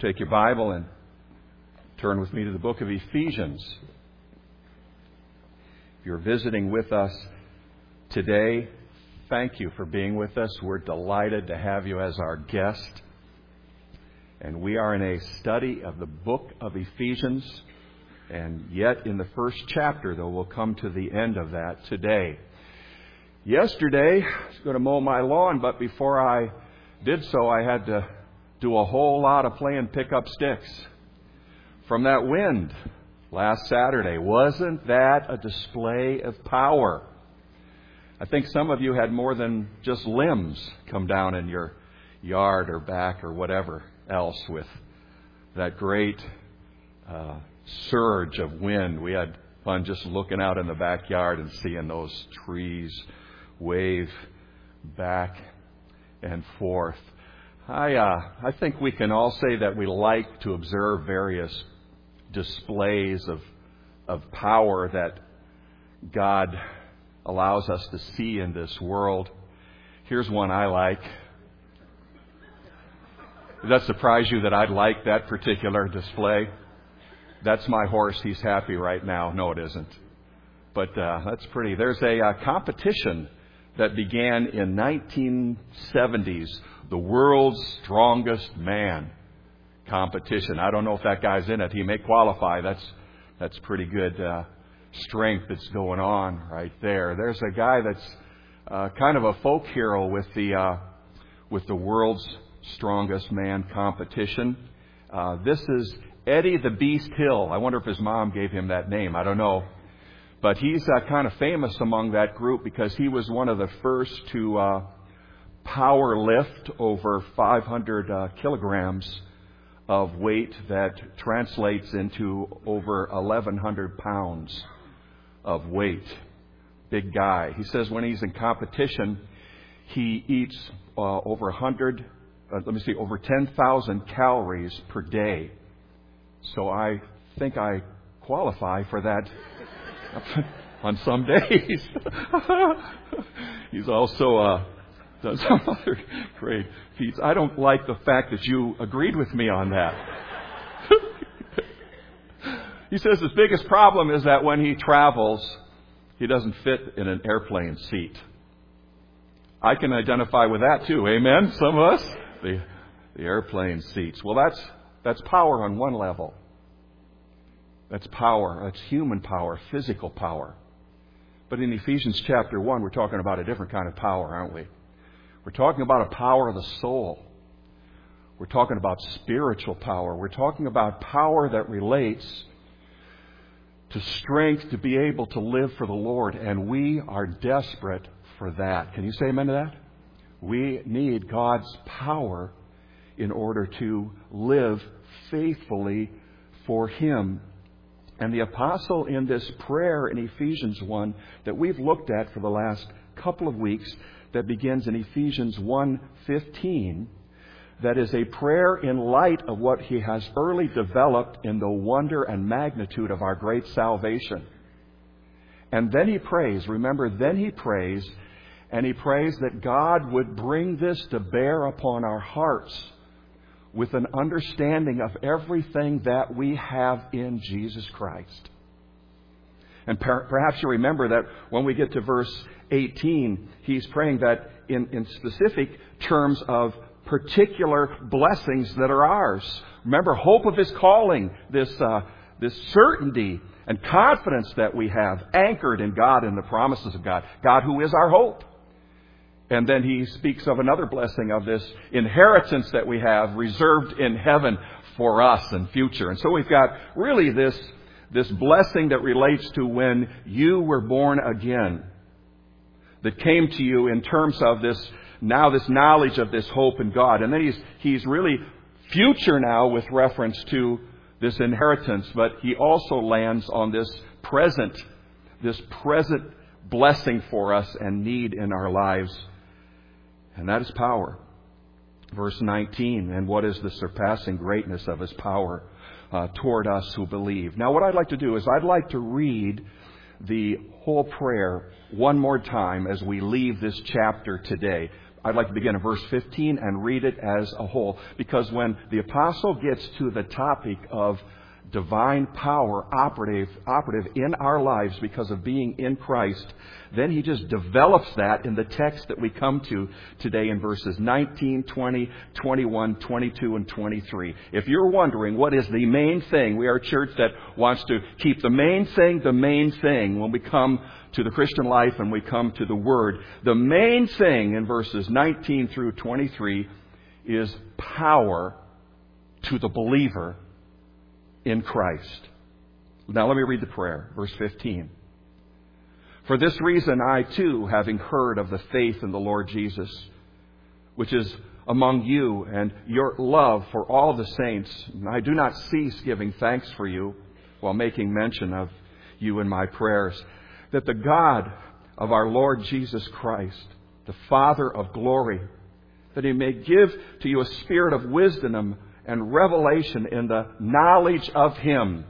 Take your Bible and turn with me to the book of Ephesians. If you're visiting with us today, thank you for being with us. We're delighted to have you as our guest. And we are in a study of the book of Ephesians. And yet in the first chapter, though, we'll come to the end of that today. Yesterday, I was going to mow my lawn, but before I did so, I had to do a whole lot of playing pickup sticks from that wind last Saturday. Wasn't that a display of power? I think some of you had more than just limbs come down in your yard or back or whatever else with that great surge of wind. We had fun just looking out in the backyard and seeing those trees wave back and forth. I think we can all say that we like to observe various displays of power that God allows us to see in this world. Here's one I like. Does that surprise you that I'd like that particular display? That's my horse. He's happy right now. No, it isn't. But that's pretty. There's a competition that began in 1970s, the world's strongest man competition. I don't know if that guy's in it. He may qualify. That's pretty good strength that's going on right there. There's a guy that's kind of a folk hero with the world's strongest man competition. This is Eddie the Beast Hill. I wonder if his mom gave him that name. I don't know. But he's kind of famous among that group because he was one of the first to power lift over 500 kilograms of weight that translates into over 1,100 pounds of weight. Big guy. He says when he's in competition, he eats over 10,000 calories per day. So I think I qualify for that on some days. He's also done some other great feats. I don't like the fact that you agreed with me on that. He says his biggest problem is that when he travels, he doesn't fit in an airplane seat. I can identify with that too. Amen? Some of us? The airplane seats. Well, that's power on one level. That's power. That's human power, physical power. But in Ephesians chapter 1, we're talking about a different kind of power, aren't we? We're talking about a power of the soul. We're talking about spiritual power. We're talking about power that relates to strength to be able to live for the Lord. And we are desperate for that. Can you say amen to that? We need God's power in order to live faithfully for Him. And the apostle in this prayer in Ephesians 1 that we've looked at for the last couple of weeks, that begins in Ephesians 1:15, that is a prayer in light of what he has early developed in the wonder and magnitude of our great salvation. And then he prays, and he prays that God would bring this to bear upon our hearts with an understanding of everything that we have in Jesus Christ. And perhaps you remember that when we get to verse 18, he's praying that in specific terms of particular blessings that are ours. Remember, hope of His calling, this certainty and confidence that we have anchored in God and the promises of God. God who is our hope. And then he speaks of another blessing of this inheritance that we have reserved in heaven for us in future. And so we've got really this blessing that relates to when you were born again, that came to you in terms of this knowledge of this hope in God. And then he's really future now with reference to this inheritance, but he also lands on this present blessing for us and need in our lives. And that is power. Verse 19, and what is the surpassing greatness of His power toward us who believe. Now what I'd like to do is I'd like to read the whole prayer one more time as we leave this chapter today. I'd like to begin in verse 15 and read it as a whole. Because when the apostle gets to the topic of divine power operative in our lives because of being in Christ, then he just develops that in the text that we come to today in verses 19, 20, 21, 22, and 23. If you're wondering what is the main thing, we are a church that wants to keep the main thing when we come to the Christian life and we come to the Word. The main thing in verses 19 through 23 is power to the believer in Christ. Now let me read the prayer, verse 15. For this reason I too, having heard of the faith in the Lord Jesus, which is among you, and your love for all the saints, I do not cease giving thanks for you while making mention of you in my prayers, that the God of our Lord Jesus Christ, the Father of glory, that He may give to you a spirit of wisdom and revelation in the knowledge of Him.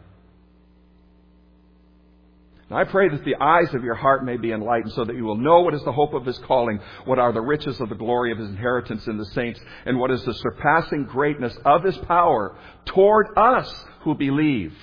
And I pray that the eyes of your heart may be enlightened, so that you will know what is the hope of His calling, what are the riches of the glory of His inheritance in the saints, and what is the surpassing greatness of His power toward us who believe.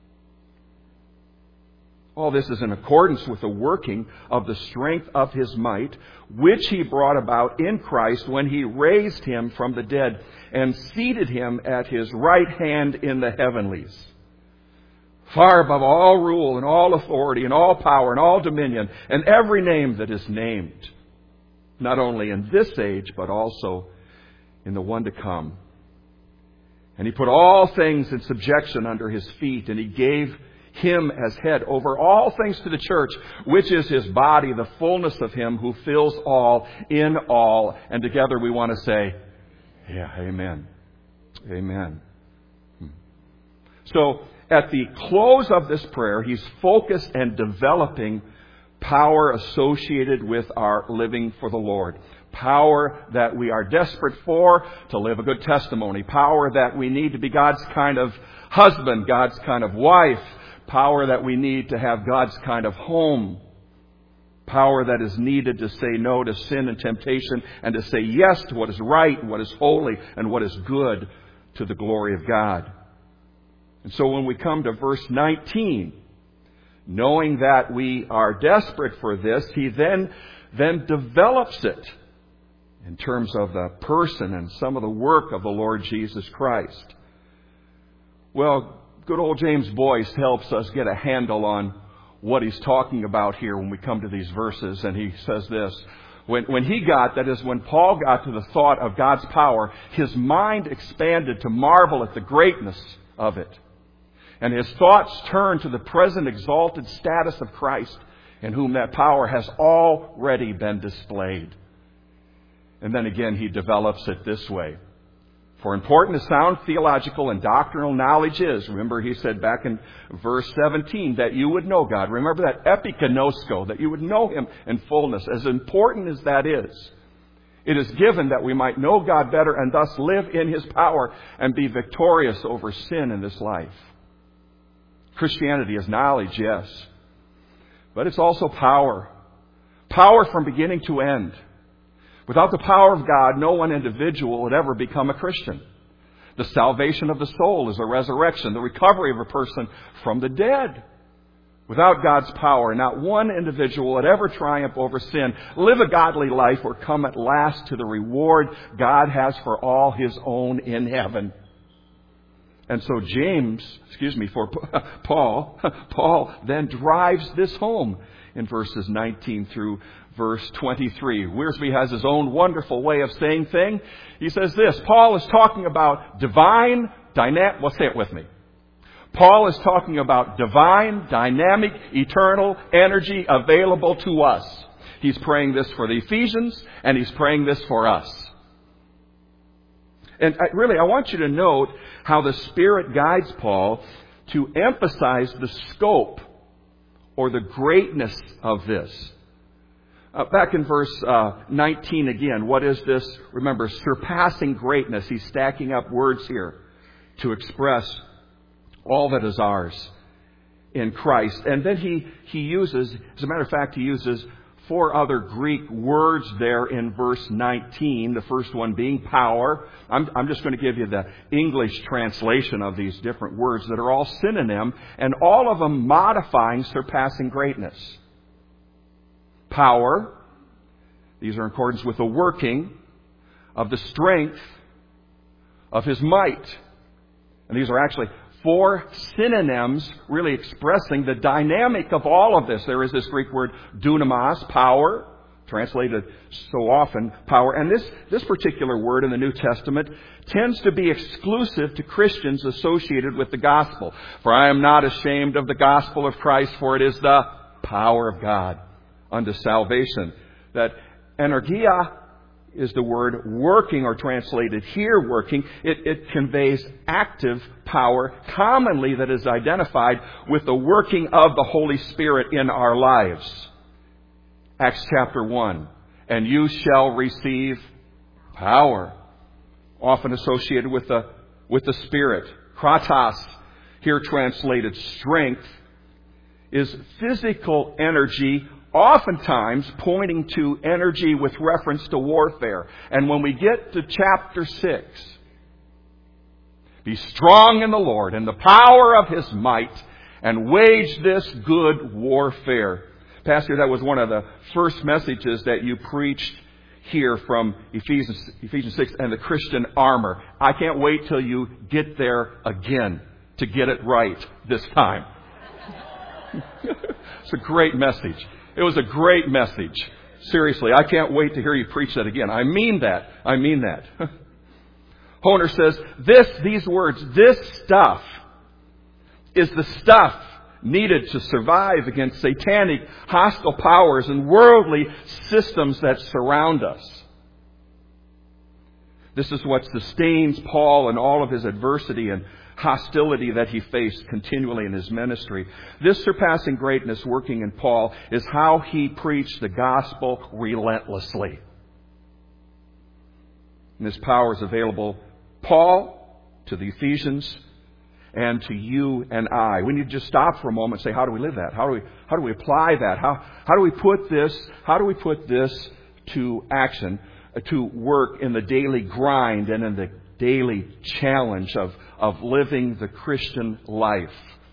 All this is in accordance with the working of the strength of His might, which He brought about in Christ when He raised Him from the dead and seated Him at His right hand in the heavenlies, far above all rule and all authority and all power and all dominion and every name that is named, not only in this age but also in the one to come. And He put all things in subjection under His feet, and He gave Him as head over all things to the church, which is His body, the fullness of Him who fills all in all. And together we want to say, yeah, amen. Amen. So at the close of this prayer, he's focused and developing power associated with our living for the Lord. Power that we are desperate for to live a good testimony. Power that we need to be God's kind of husband, God's kind of wife. Power that we need to have God's kind of home. Power that is needed to say no to sin and temptation and to say yes to what is right and what is holy and what is good to the glory of God. And so when we come to verse 19, knowing that we are desperate for this, he then develops it in terms of the person and some of the work of the Lord Jesus Christ. Well, good old James Boyce helps us get a handle on what he's talking about here when we come to these verses. And he says this, when Paul got to the thought of God's power, his mind expanded to marvel at the greatness of it. And his thoughts turned to the present exalted status of Christ, in whom that power has already been displayed. And then again, he develops it this way. For important as sound theological and doctrinal knowledge is, remember he said back in verse 17 that you would know God. Remember that epignosko, that you would know Him in fullness. As important as that is, it is given that we might know God better and thus live in His power and be victorious over sin in this life. Christianity is knowledge, yes, but it's also power. Power from beginning to end. Without the power of God, no one individual would ever become a Christian. The salvation of the soul is a resurrection, the recovery of a person from the dead. Without God's power, not one individual would ever triumph over sin, live a godly life, or come at last to the reward God has for all His own in heaven. And so Paul then drives this home in verses 19 through verse 23. Wiersbe has his own wonderful way of saying things. He says this, Paul is talking about divine, dynamic, well, say it with me. Paul is talking about divine, dynamic, eternal energy available to us. He's praying this for the Ephesians, and he's praying this for us. And I want you to note how the Spirit guides Paul to emphasize the scope or the greatness of this. Back in verse 19 again, what is this? Remember, surpassing greatness. He's stacking up words here to express all that is ours in Christ. And then he uses, as a matter of fact, he uses 4 other Greek words there in verse 19, the first one being power. I'm just going to give you the English translation of these different words that are all synonym, and all of them modifying surpassing greatness. Power, these are in accordance with the working of the strength of His might. And these are actually 4 synonyms really expressing the dynamic of all of this. There is this Greek word dunamis, power, translated so often power. And this particular word in the New Testament tends to be exclusive to Christians associated with the gospel. For I am not ashamed of the gospel of Christ, for it is the power of God unto salvation. That energia is the word working, or translated here working. It conveys active power, commonly that is identified with the working of the Holy Spirit in our lives. Acts chapter 1. And you shall receive power. Often associated with the Spirit. Kratos, here translated strength, is physical energy, oftentimes pointing to energy with reference to warfare. And when we get to chapter 6, be strong in the Lord and the power of His might, and wage this good warfare. Pastor, that was one of the first messages that you preached here from Ephesians 6 and the Christian armor. I can't wait till you get there again to get it right this time. It's a great message. It was a great message. Seriously, I can't wait to hear you preach that again. I mean that. Honer says, these words, this stuff is the stuff needed to survive against satanic, hostile powers and worldly systems that surround us. This is what sustains Paul in all of his adversity and hostility that he faced continually in his ministry. This surpassing greatness working in Paul is how he preached the gospel relentlessly. And this power is available, Paul, to the Ephesians, and to you and I. We need to just stop for a moment and say, how do we live that? How do we apply that? How do we put this to action, to work in the daily grind and in the daily challenge of living the Christian life?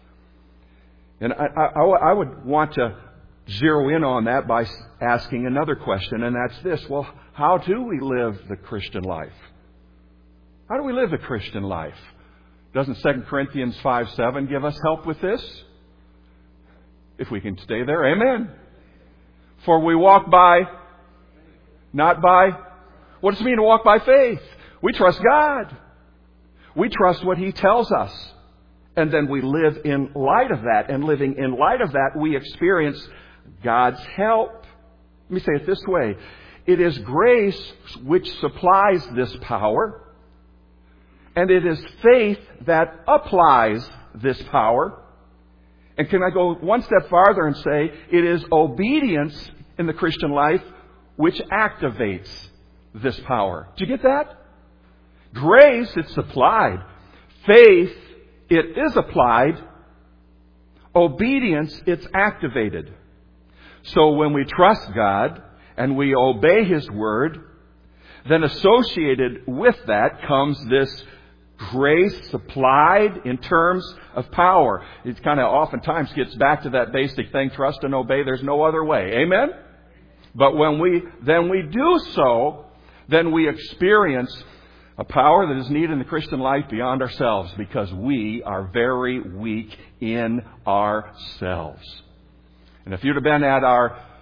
And I would want to zero in on that by asking another question, and that's this. Well, how do we live the Christian life? How do we live the Christian life? Doesn't 2 Corinthians 5:7 give us help with this? If we can stay there, amen. For we walk by, not by. What does it mean to walk by faith? We trust God. We trust what He tells us. And then we live in light of that. And living in light of that, we experience God's help. Let me say it this way. It is grace which supplies this power. And it is faith that applies this power. And can I go one step farther and say it is obedience in the Christian life which activates this power. Do you get that? Grace, it's supplied. Faith, it is applied. Obedience, it's activated. So when we trust God and we obey His word, then associated with that comes this grace supplied in terms of power. It kind of oftentimes gets back to that basic thing, trust and obey. There's no other way. Amen? But when we do so, then we experience a power that is needed in the Christian life beyond ourselves, because we are very weak in ourselves. And if you'd have been at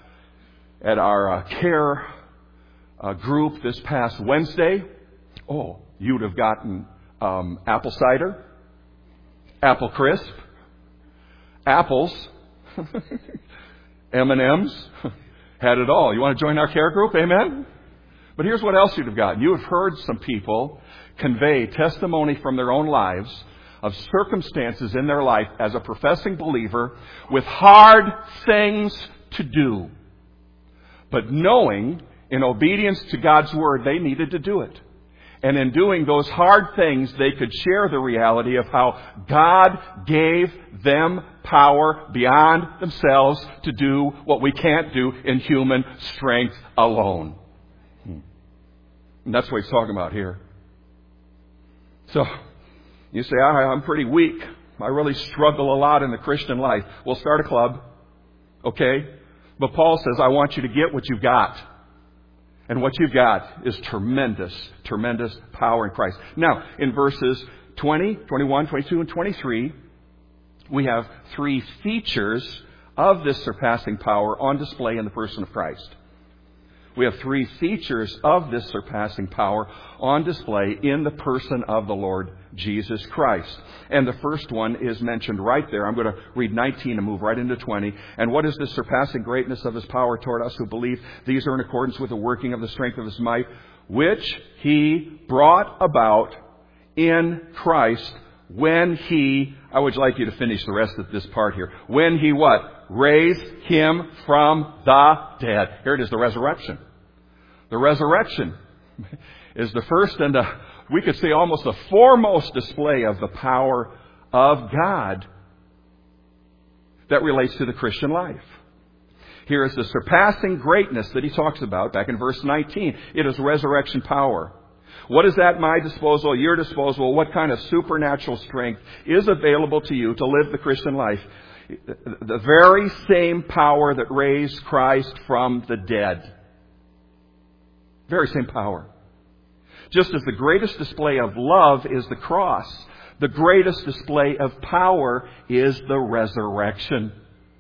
our care group this past Wednesday, you'd have gotten apple cider, apple crisp, apples, M&Ms, had it all. You want to join our care group? Amen? But here's what else you'd have gotten. You have heard some people convey testimony from their own lives of circumstances in their life as a professing believer with hard things to do, but knowing in obedience to God's word they needed to do it. And in doing those hard things, they could share the reality of how God gave them power beyond themselves to do what we can't do in human strength alone. And that's what he's talking about here. So, you say, I'm pretty weak. I really struggle a lot in the Christian life. We'll start a club. Okay? But Paul says, I want you to get what you've got. And what you've got is tremendous, tremendous power in Christ. Now, in verses 20, 21, 22, and 23, we have three features of this surpassing power on display in the person of Christ. We have three features of this surpassing power on display in the person of the Lord Jesus Christ. And the first one is mentioned right there. I'm going to read 19 and move right into 20. And what is the surpassing greatness of His power toward us who believe? These are in accordance with the working of the strength of His might, which He brought about in Christ when He, I would like you to finish the rest of this part here. When He what? Raised Him from the dead. Here it is, the resurrection. The resurrection is the first and we could say almost the foremost display of the power of God that relates to the Christian life. Here is the surpassing greatness that he talks about back in verse 19. It is resurrection power. What is at my disposal, your disposal? What kind of supernatural strength is available to you to live the Christian life? The very same power that raised Christ from the dead. Very same power. Just as the greatest display of love is the cross, the greatest display of power is the resurrection.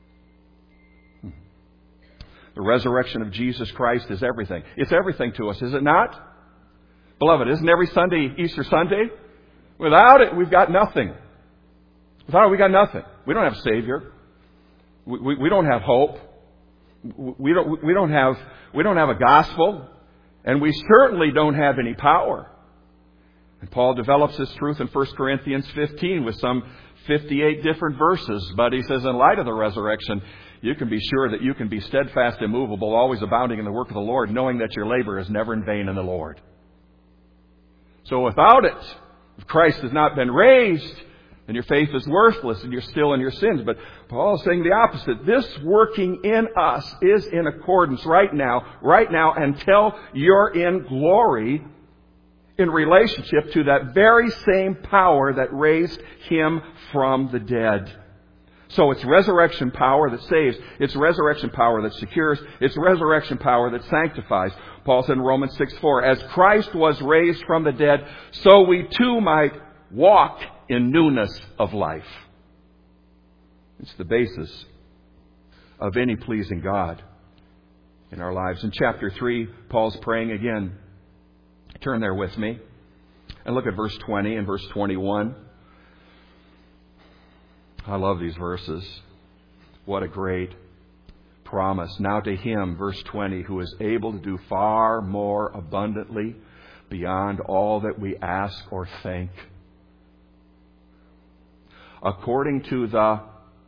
The resurrection of Jesus Christ is everything. It's everything to us, is it not? Beloved, isn't every Sunday Easter Sunday? Without it, we've got nothing. Without it, we got nothing. We don't have a Savior. We don't have hope. We don't have a gospel. And we certainly don't have any power. And Paul develops this truth in 1 Corinthians 15 with some 58 different verses. But he says, in light of the resurrection, you can be sure that you can be steadfast, immovable, always abounding in the work of the Lord, knowing that your labor is never in vain in the Lord. So without it, if Christ has not been raised, then your faith is worthless and you're still in your sins. But Paul is saying the opposite. This working in us is in accordance right now, until you're in glory in relationship to that very same power that raised Him from the dead. So it's resurrection power that saves. It's resurrection power that secures. It's resurrection power that sanctifies. Paul said in Romans 6:4, as Christ was raised from the dead, so we too might walk in newness of life. It's the basis of any pleasing God in our lives. In chapter 3, Paul's praying again. Turn there with me and look at verse 20 and verse 21. I love these verses. What a great promise. Now to Him, verse 20, who is able to do far more abundantly beyond all that we ask or think, according to the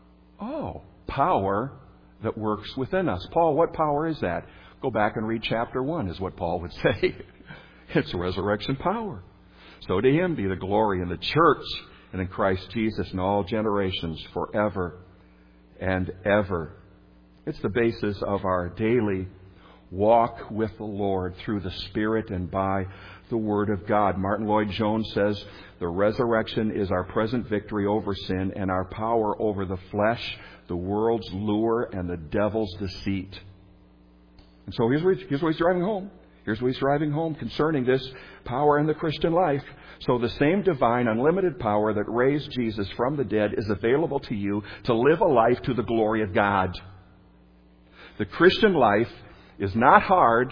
power that works within us. Paul, what power is that? Go back and read chapter 1 is what Paul would say. It's resurrection power. So to Him be the glory in the church and in Christ Jesus in all generations forever and ever. It's the basis of our daily walk with the Lord through the Spirit and by the Word of God. Martin Lloyd-Jones says, the resurrection is our present victory over sin and our power over the flesh, the world's lure, and the devil's deceit. And so here's what he's driving home. Here's what he's driving home concerning this power in the Christian life. So the same divine, unlimited power that raised Jesus from the dead is available to you to live a life to the glory of God. The Christian life is not hard.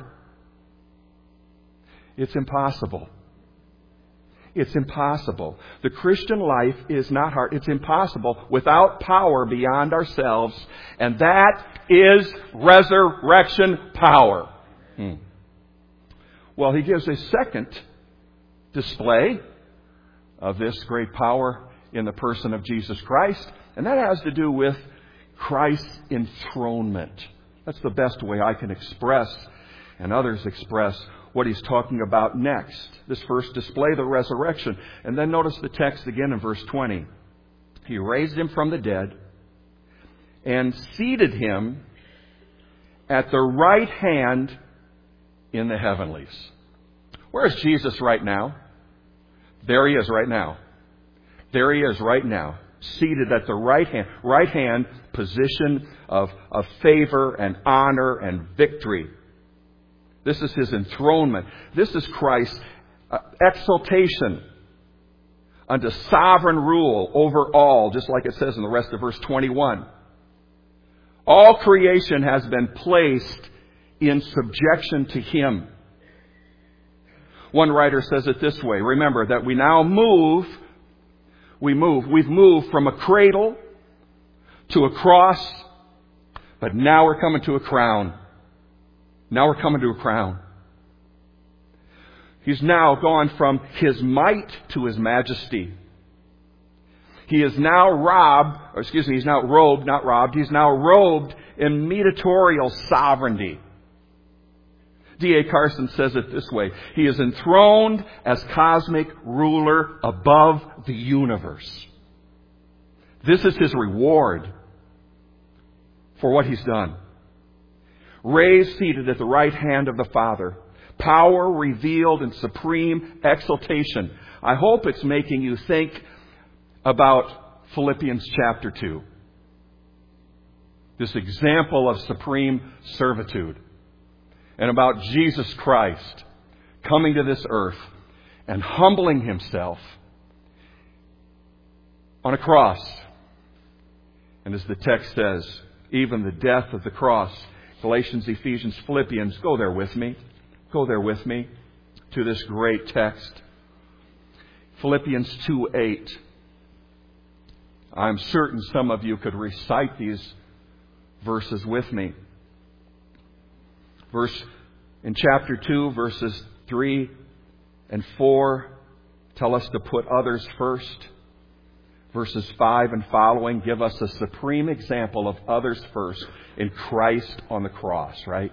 It's impossible. It's impossible. The Christian life is not hard. It's impossible without power beyond ourselves. And that is resurrection power. Well, he gives a second display of this great power in the person of Jesus Christ. And that has to do with Christ's enthronement. That's the best way I can express and others express what he's talking about next. This first display, the resurrection. And then notice the text again in verse 20. He raised him from the dead and seated him at the right hand in the heavenlies. Where is Jesus right now? There he is right now. There he is right now, seated at the right hand position of favor and honor and victory. This is his enthronement. This is Christ's exaltation unto sovereign rule over all, just like it says in the rest of verse 21. All creation has been placed in subjection to him. One writer says it this way. Remember that we now we've moved from a cradle to a cross, but now we're coming to a crown. Now we're coming to a crown. He's now gone from his might to his majesty. He is now he's now robed, not robbed. He's now robed in mediatorial sovereignty. D.A. Carson says it this way. He is enthroned as cosmic ruler above the universe. This is his reward for what he's done. Raised, seated at the right hand of the Father. Power revealed in supreme exaltation. I hope it's making you think about Philippians chapter 2. This example of supreme servitude. And about Jesus Christ coming to this earth and humbling himself on a cross. And as the text says, even the death of the cross. Galatians, Ephesians, Philippians, go there with me. Go there with me to this great text. Philippians 2:8. I'm certain some of you could recite these verses with me. In chapter 2, verses 3 and 4 tell us to put others first. Verses 5 and following give us a supreme example of others first in Christ on the cross, right?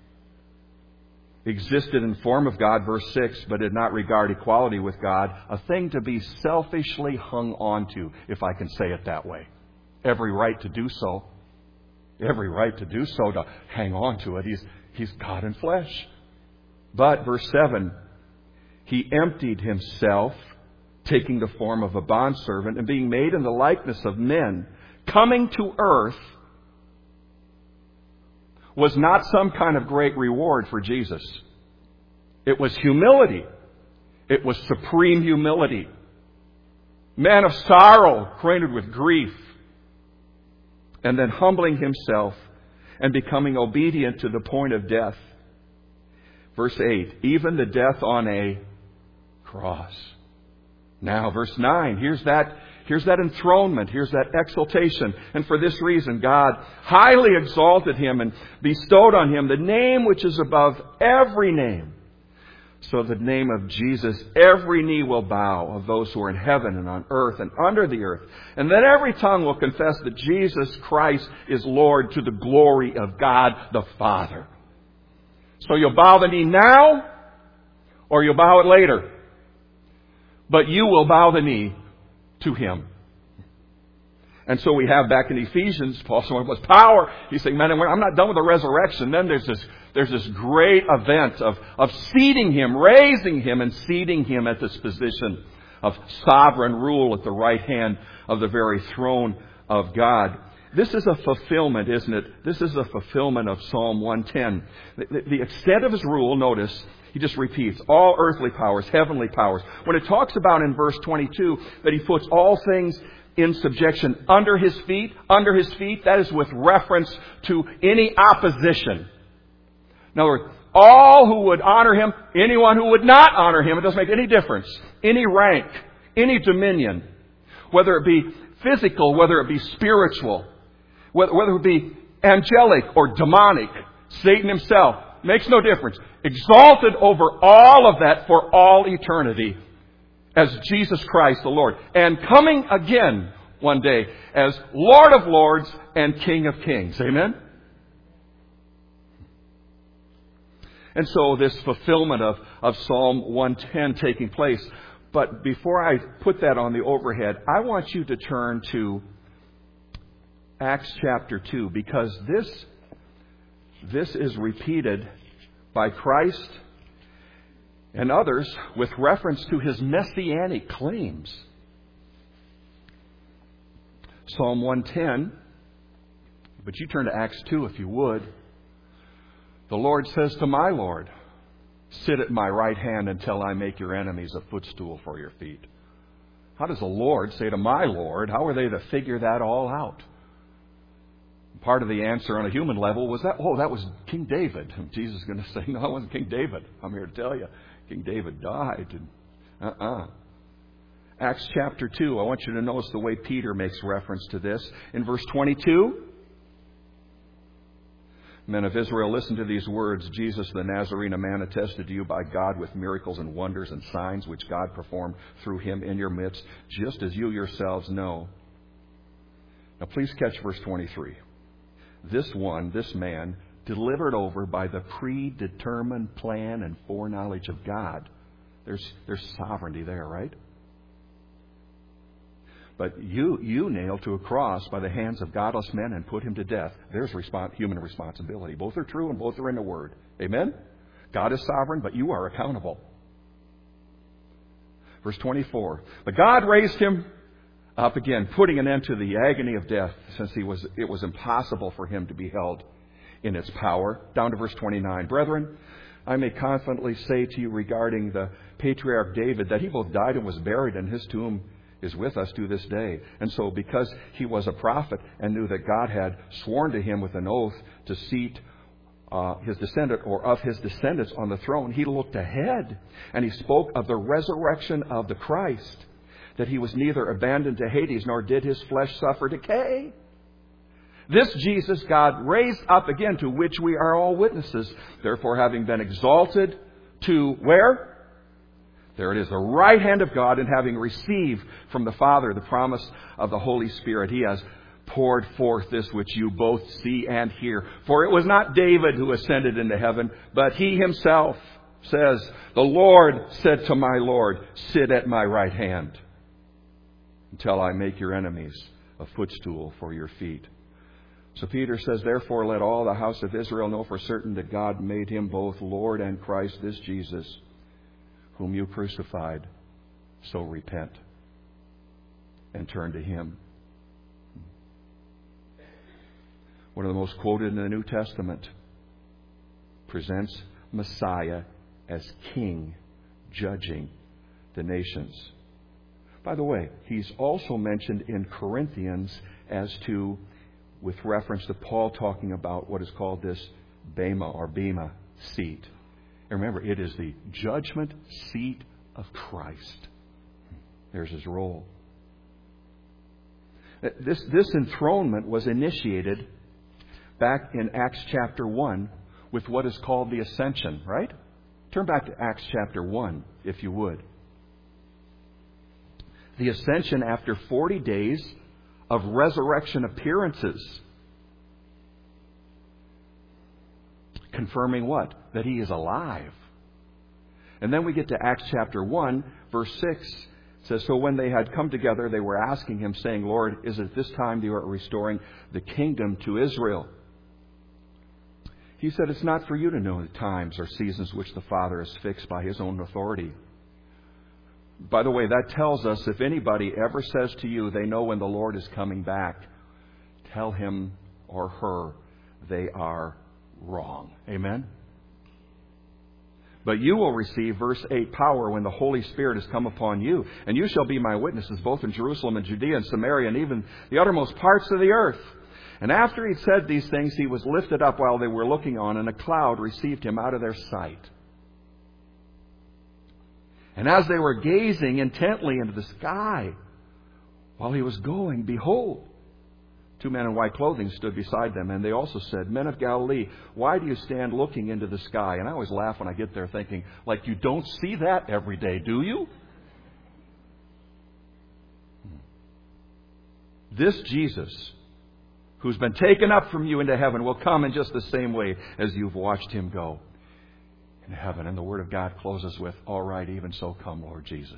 Existed in form of God, verse 6, but did not regard equality with God a thing to be selfishly hung on to, if I can say it that way. Every right to do so. Every right to do so, to hang on to it. He's God in flesh. But, verse 7, he emptied himself, taking the form of a bondservant, and being made in the likeness of men, coming to earth, was not some kind of great reward for Jesus. It was humility. It was supreme humility. Man of sorrow, acquainted with grief. And then humbling himself and becoming obedient to the point of death. Verse 8, even the death on a cross. Now, verse 9, here's that enthronement, here's that exaltation. And for this reason, God highly exalted him and bestowed on him the name which is above every name. So the name of Jesus, every knee will bow of those who are in heaven and on earth and under the earth. And then every tongue will confess that Jesus Christ is Lord, to the glory of God the Father. So you'll bow the knee now or you'll bow it later. But you will bow the knee to him. And so we have back in Ephesians, Paul said, "What's power?" He's saying, "Man, I'm not done with the resurrection." Then there's this great event of seating him, raising him, and seating him at this position of sovereign rule at the right hand of the very throne of God. This is a fulfillment, isn't it? This is a fulfillment of Psalm 110. The extent of his rule, notice, he just repeats, all earthly powers, heavenly powers. When it talks about in verse 22 that he puts all things in subjection under his feet, that is with reference to any opposition. In other words, all who would honor him, anyone who would not honor him, it doesn't make any difference. Any rank, any dominion, whether it be physical, whether it be spiritual, whether it be angelic or demonic, Satan himself, makes no difference. Exalted over all of that for all eternity as Jesus Christ the Lord. And coming again one day as Lord of Lords and King of Kings. Amen? And so this fulfillment of Psalm 110 taking place. But before I put that on the overhead, I want you to turn to Acts chapter 2, because this is repeated by Christ and others with reference to His messianic claims. Psalm 110, but you turn to Acts 2 if you would. The Lord says to my Lord, sit at my right hand until I make your enemies a footstool for your feet. How does the Lord say to my Lord? How are they to figure that all out? Part of the answer on a human level was that was King David. And Jesus is going to say, no, it wasn't King David. I'm here to tell you, King David died. Acts chapter 2, I want you to notice the way Peter makes reference to this. In verse 22, men of Israel, listen to these words. Jesus the Nazarene, a man attested to you by God with miracles and wonders and signs which God performed through Him in your midst, just as you yourselves know. Now please catch verse 23. This man, delivered over by the predetermined plan and foreknowledge of God. There's sovereignty there, right? But you nailed to a cross by the hands of godless men and put Him to death. There's human responsibility. Both are true and both are in the Word. Amen? God is sovereign, but you are accountable. Verse 24. But God raised Him up again, putting an end to the agony of death, since it was impossible for Him to be held in its power. Down to verse 29. Brethren, I may confidently say to you regarding the patriarch David that he both died and was buried, and his tomb is with us to this day. And so because he was a prophet and knew that God had sworn to him with an oath to seat his descendant or of his descendants on the throne, he looked ahead and he spoke of the resurrection of the Christ, that He was neither abandoned to Hades nor did His flesh suffer decay. This Jesus God raised up again, to which we are all witnesses. Therefore, having been exalted to where? There it is, the right hand of God, and having received from the Father the promise of the Holy Spirit, He has poured forth this which you both see and hear. For it was not David who ascended into heaven, but He Himself says, the Lord said to my Lord, sit at my right hand until I make your enemies a footstool for your feet. So Peter says, therefore let all the house of Israel know for certain that God made Him both Lord and Christ, this Jesus, whom you crucified. So repent and turn to Him. One of the most quoted in the New Testament presents Messiah as King, judging the nations. By the way, He's also mentioned in Corinthians with reference to Paul talking about what is called this Bema seat. And remember, it is the judgment seat of Christ. There's His role. This enthronement was initiated back in Acts chapter 1 with what is called the Ascension, right? Turn back to Acts chapter 1, if you would. The Ascension after 40 days of resurrection appearances. Confirming what? That He is alive. And then we get to Acts chapter 1, verse 6. It says, so when they had come together, they were asking Him, saying, Lord, is it this time you are restoring the kingdom to Israel? He said, it's not for you to know the times or seasons which the Father has fixed by His own authority. By the way, that tells us if anybody ever says to you they know when the Lord is coming back, tell him or her they are wrong. Amen? But you will receive, verse 8, power when the Holy Spirit has come upon you. And you shall be my witnesses both in Jerusalem and Judea and Samaria and even the uttermost parts of the earth. And after He said these things, He was lifted up while they were looking on, and a cloud received Him out of their sight. And as they were gazing intently into the sky while He was going, behold, two men in white clothing stood beside them. And they also said, Men of Galilee, why do you stand looking into the sky? And I always laugh when I get there thinking, like, you don't see that every day, do you? This Jesus, who's been taken up from you into heaven, will come in just the same way as you've watched Him go. in heaven. And the Word of God closes with, all right, even so come, Lord Jesus.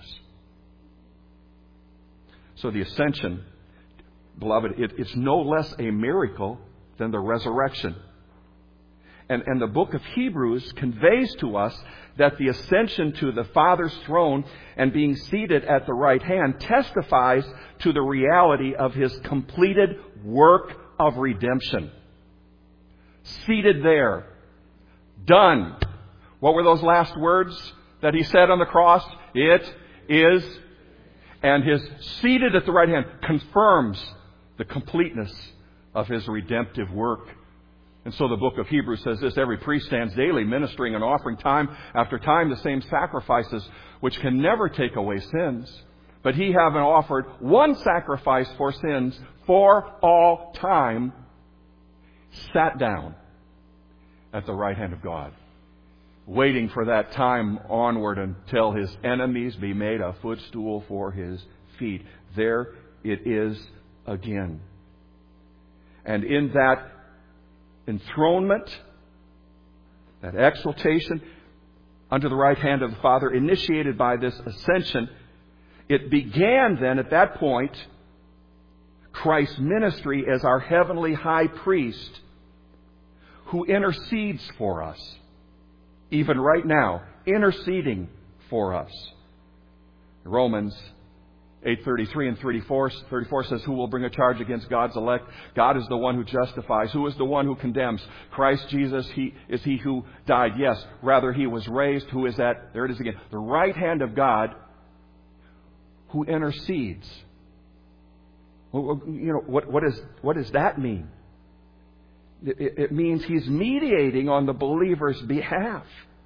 So the ascension, beloved, it's no less a miracle than the resurrection. And the book of Hebrews conveys to us that the ascension to the Father's throne and being seated at the right hand testifies to the reality of His completed work of redemption. Seated there. Done. What were those last words that He said on the cross? It is. And His seated at the right hand confirms the completeness of His redemptive work. And so the book of Hebrews says this: every priest stands daily ministering and offering time after time the same sacrifices which can never take away sins. But He, having offered one sacrifice for sins for all time, sat down at the right hand of God, waiting for that time onward until His enemies be made a footstool for His feet. There it is again. And in that enthronement, that exaltation under the right hand of the Father, initiated by this ascension, it began then at that point Christ's ministry as our heavenly high priest who intercedes for us. Even right now, interceding for us. Romans 8:33 and 34 says, who will bring a charge against God's elect? God is the one who justifies. Who is the one who condemns? Christ Jesus, He is He who died. Yes, rather He was raised. Who is at, there it is again, the right hand of God, who intercedes. Well, you know, what does that mean? It means He's mediating on the believer's behalf.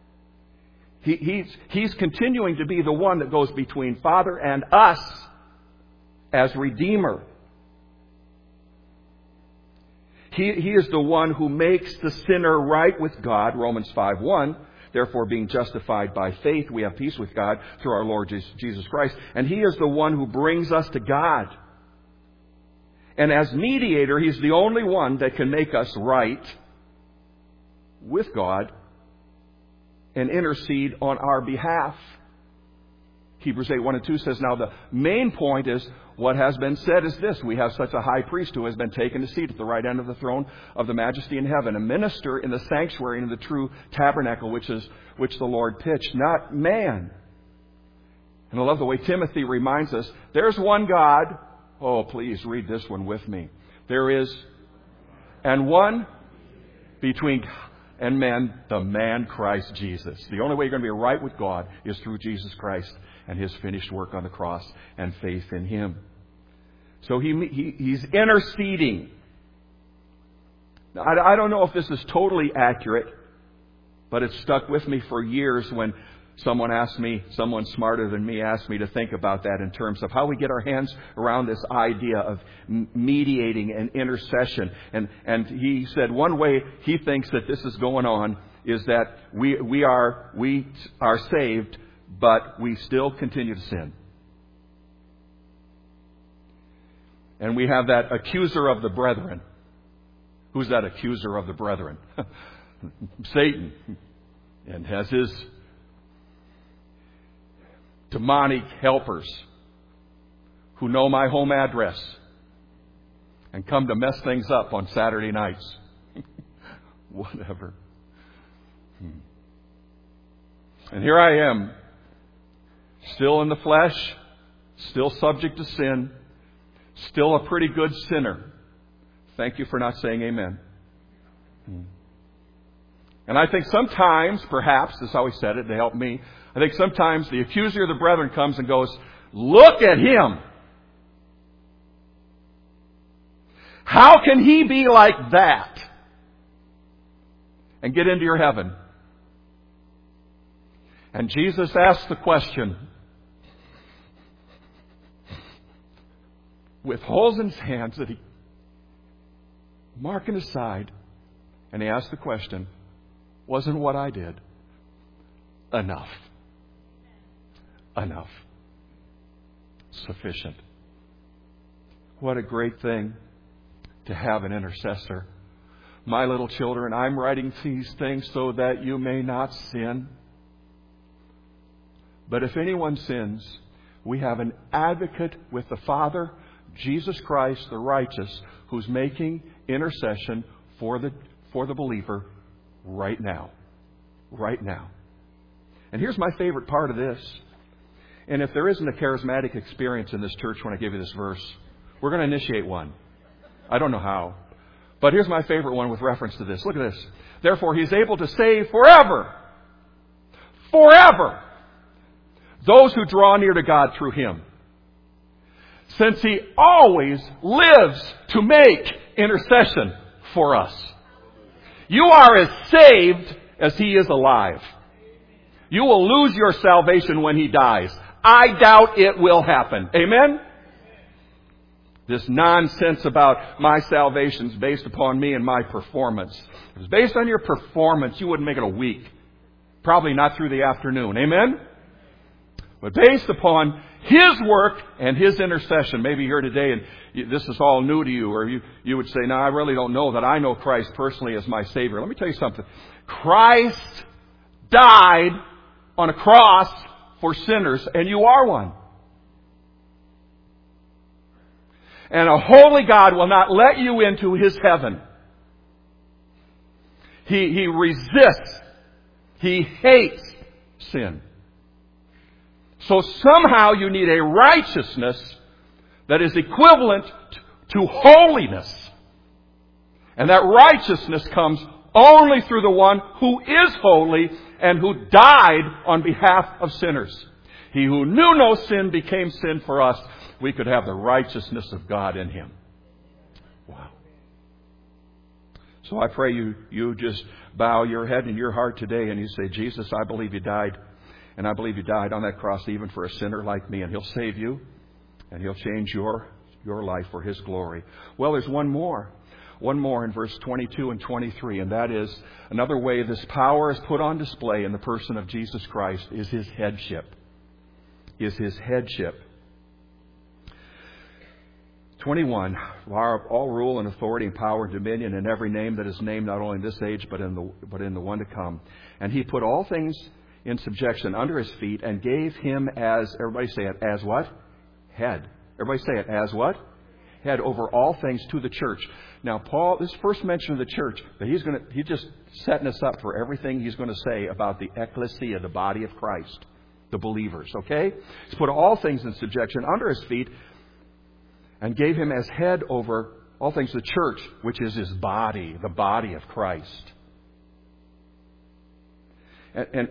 He's continuing to be the one that goes between Father and us as Redeemer. He is the one who makes the sinner right with God, Romans 5:1. Therefore, being justified by faith, we have peace with God through our Lord Jesus Christ. And He is the one who brings us to God. And as mediator, He's the only one that can make us right with God and intercede on our behalf. Hebrews 8:1 and 2 says, now the main point is what has been said is this: we have such a high priest who has been taken to seat at the right hand of the throne of the majesty in heaven, a minister in the sanctuary and in the true tabernacle which the Lord pitched, not man. And I love the way Timothy reminds us, there's one God. Oh, please read this one with me. There is, and one between and men, the man Christ Jesus. The only way you're going to be right with God is through Jesus Christ and His finished work on the cross and faith in Him. So He's interceding. Now, I don't know if this is totally accurate, but it stuck with me for years when someone smarter than me asked me to think about that in terms of how we get our hands around this idea of mediating and intercession. And he said one way he thinks that this is going on is that we are saved, but we still continue to sin. And we have that accuser of the brethren. Who's that accuser of the brethren? Satan. And has his demonic helpers who know my home address and come to mess things up on Saturday nights. Whatever. And here I am, still in the flesh, still subject to sin, still a pretty good sinner. Thank you for not saying amen. And I think sometimes, perhaps, that's how he said it to help me, I think sometimes the accuser of the brethren comes and goes, look at him. How can he be like that and get into your heaven? And Jesus asked the question with holes in his hands that he marking his side, and he asked the question, wasn't what I did enough? Enough. Sufficient. What a great thing to have an intercessor My little children, I'm writing these things so that you may not sin. But if anyone sins, we have an advocate with the Father, Jesus Christ, the righteous, who's making intercession for the believer right now. Right now. And here's my favorite part of this. And if there isn't a charismatic experience in this church when I give you this verse, we're going to initiate one. I don't know how. But here's my favorite one with reference to this. Look at this. Therefore, He's able to save forever, those who draw near to God through Him, since He always lives to make intercession for us. You are as saved as He is alive. You will lose your salvation when He dies. I doubt it will happen. Amen? This nonsense about my salvation's based upon me and my performance. If it was based on your performance, you wouldn't make it a week. Probably not through the afternoon. Amen? But based upon His work and His intercession. Maybe you're here today and this is all new to you. Or you would say, no, I really don't know that I know Christ personally as my Savior. Let me tell you something. Christ died on a cross for sinners, and you are one. And a holy God will not let you into His heaven. He resists. He hates sin. So somehow you need a righteousness that is equivalent to holiness. And that righteousness comes only through the one who is holy and who died on behalf of sinners. He who knew no sin became sin for us. We could have the righteousness of God in Him. Wow. So I pray you just bow your head and your heart today and you say, Jesus, I believe You died. And I believe You died on that cross even for a sinner like me. And He'll save you. And He'll change your life for His glory. Well, there's one more. One more in verse 22 and 23. And that is another way this power is put on display in the person of Jesus Christ is His headship. Is His headship. 21. All rule and authority and power and dominion and every name that is named not only in this age but in the one to come. And He put all things in subjection under His feet and gave Him as, everybody say it, as what? Head. Everybody say it, as what? Head over all things to the church. Now, Paul, this first mention of the church, that he's just setting us up for everything he's going to say about the ecclesia, the body of Christ, the believers, okay? He's put all things in subjection under His feet and gave Him as head over all things to the church, which is His body, the body of Christ. And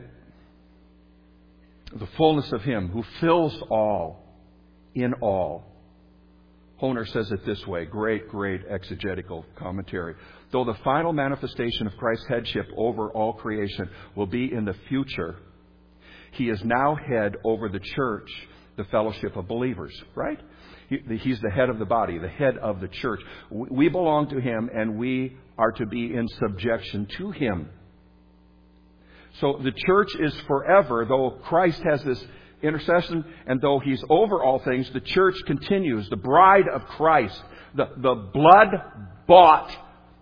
the fullness of Him who fills all in all. Honer says it this way, great exegetical commentary. Though the final manifestation of Christ's headship over all creation will be in the future, He is now head over the church, the fellowship of believers, right? He's the head of the body, the head of the church. We belong to Him and we are to be in subjection to Him. So the church is forever, though Christ has this intercession, and though He's over all things, the church continues. The bride of Christ, the blood-bought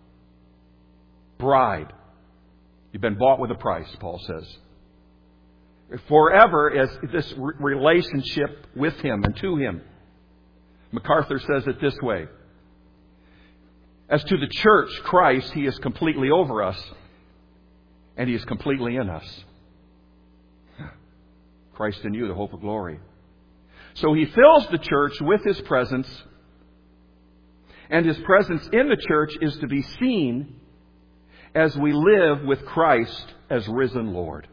bride. You've been bought with a price, Paul says. Forever is this relationship with Him and to Him. MacArthur says it this way. As to the church, Christ, He is completely over us, and He is completely in us. Christ in you, the hope of glory. So He fills the church with His presence, and His presence in the church is to be seen as we live with Christ as risen Lord.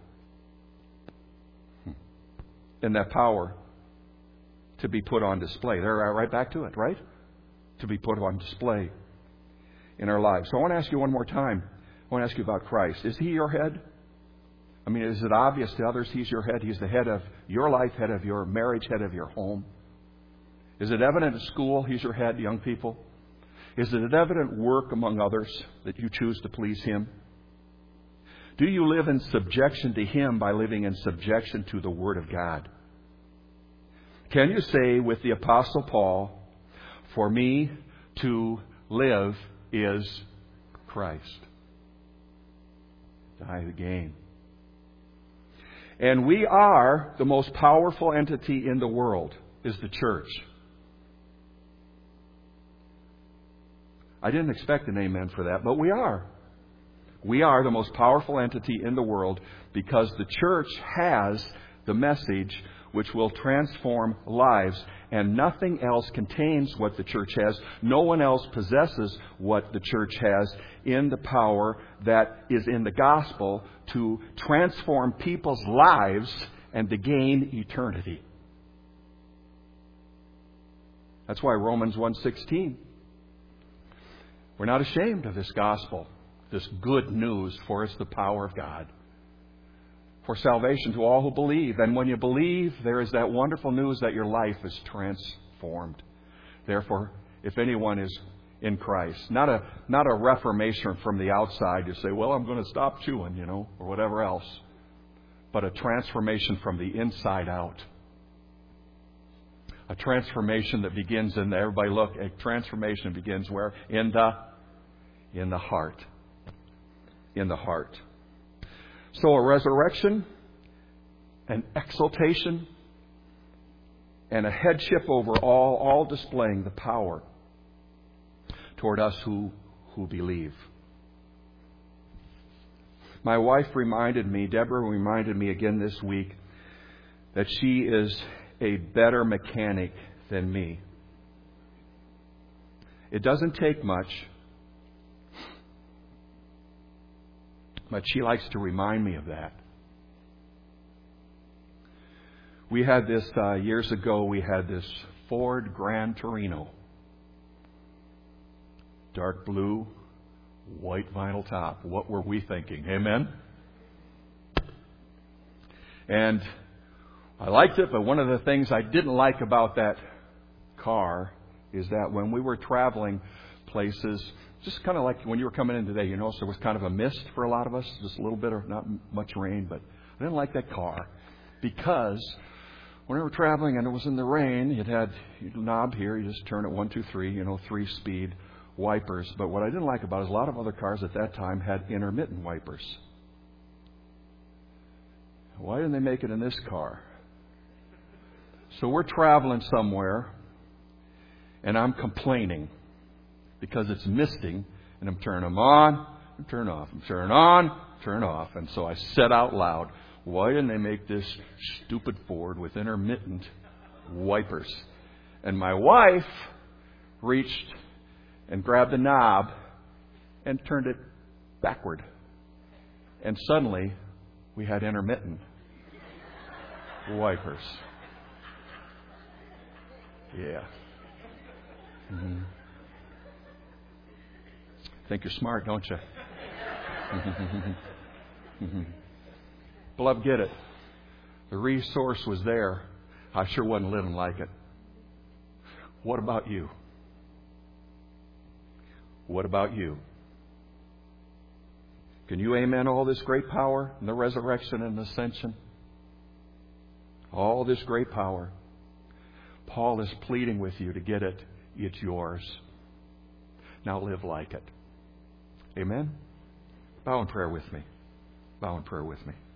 And that power to be put on display. They're right back to it, right? To be put on display in our lives. So I want to ask you one more time. I want to ask you about Christ. Is He your head? I mean, is it obvious to others He's your head? He's the head of your life, head of your marriage, head of your home. Is it evident at school He's your head, young people? Is it evident work among others that you choose to please Him? Do you live in subjection to Him by living in subjection to the Word of God? Can you say with the Apostle Paul, for me to live is Christ. Die the gain. And we are the most powerful entity in the world, is the church. I didn't expect an amen for that, but we are. We are the most powerful entity in the world because the church has the message which will transform lives, and nothing else contains what the church has. No one else possesses what the church has in the power that is in the gospel to transform people's lives and to gain eternity. That's why Romans 1:16. We're not ashamed of this gospel, this good news, for it's the power of God for salvation to all who believe. And when you believe, there is that wonderful news that your life is transformed. Therefore, if anyone is in Christ, not a reformation from the outside, you say, well, I'm going to stop chewing, or whatever else, but a transformation from the inside out. A transformation that begins in everybody look, a transformation begins where? In the heart. In the heart. So a resurrection, an exaltation, and a headship over all displaying the power toward us who believe. My wife Deborah reminded me again this week, that she is a better mechanic than me. It doesn't take much, but she likes to remind me of that. We had this, years ago, we had this Ford Grand Torino. Dark blue, white vinyl top. What were we thinking? Amen? And I liked it, but one of the things I didn't like about that car is that when we were traveling places, just kind of like when you were coming in today, so there was kind of a mist for a lot of us, just a little bit of not much rain, but I didn't like that car because when we were traveling and it was in the rain, it had a knob here, you just turn it 1, 2, 3, 3-speed wipers. But what I didn't like about it is a lot of other cars at that time had intermittent wipers. Why didn't they make it in this car? So we're traveling somewhere, and I'm complaining because it's misting, and I'm turning them on, I'm turning off, I'm turning on, turn off. And so I said out loud, why didn't they make this stupid Ford with intermittent wipers? And my wife reached and grabbed the knob and turned it backward. And suddenly, we had intermittent wipers. Yeah. Mm-hmm. Think you're smart, don't you? Mm-hmm. Beloved, get it. The resource was there. I sure wasn't living like it. What about you? What about you? Can you amen all this great power and the resurrection and ascension? All this great power. Paul is pleading with you to get it. It's yours. Now live like it. Amen? Bow in prayer with me. Bow in prayer with me.